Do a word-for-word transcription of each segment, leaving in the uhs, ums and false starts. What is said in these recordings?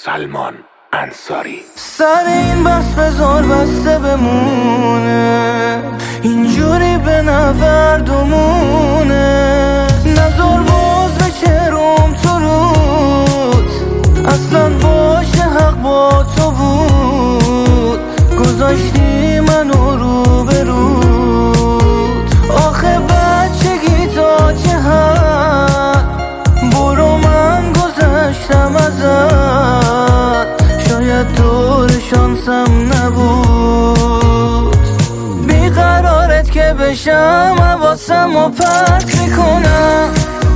سلمان انصاری. سر این بس بذار بسته بمونه، اینجوری به نفردمونه. نذار باز بشه روم تو رود، اصلا باشه حق با تو بود. گذاشتی منو رو به رود، آخه بچگی تا چه حد. برو من گذشتم ازت، شاید دور شانسم نبود. بیقرارت که بشم حواسم و پرت میکنم،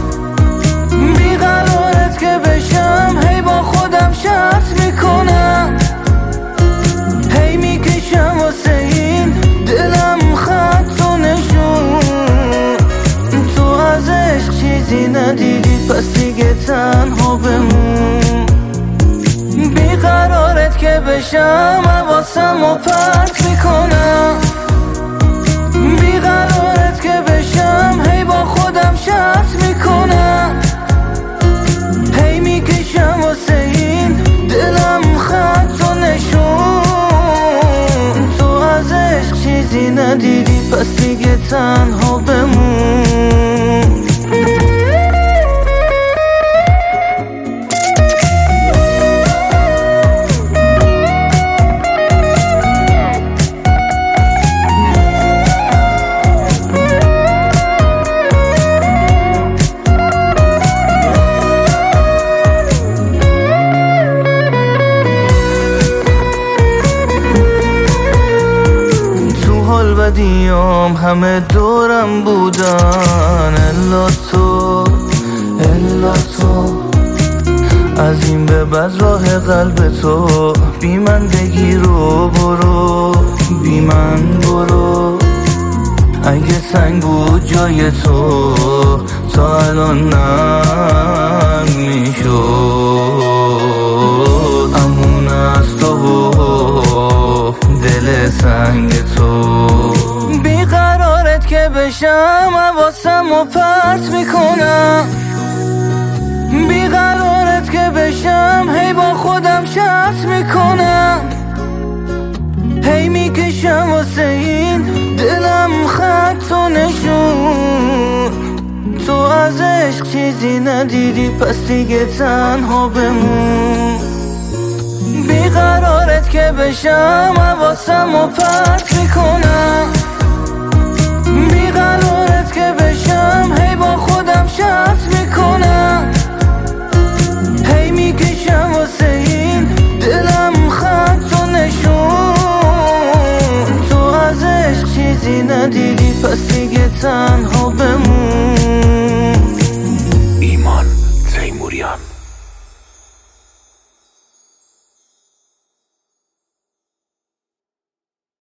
بیقرارت که بشم هی با خودم شرط میکنم. هی میکشم واسه این دلم خط و نشون، تو از عشق چیزی ندیدی پس دیگه تنها بمون. بیقرارت که بشم حواسم و پرت میکنم، بیقرارت که بشم هی با خودم شرط میکنم. هی میکشم واسه این دلم خط و نشون، تو از عشق چیزی ندیدی پس دیگه تنها بمون. بدیام همه دورم بودن، الا تو الا تو. از این به بعد راه قلب تو، بی من بگیر و برو، بی من برو. اگه سنگ بود جای تو تا الان نم میشد. امون از تو و دل سنگ تو. بیقرارت که بشم حواسم و پرت میکنم، بیقرارت که بشم هی با خودم شرط میکنم. هی میکشم واسه این دلم خط و نشون، تو از عشق چیزی ندیدی پس دیگه تنها بمون. بیقرارت که بشم حواسم و پرت میکنم، بیقرارت که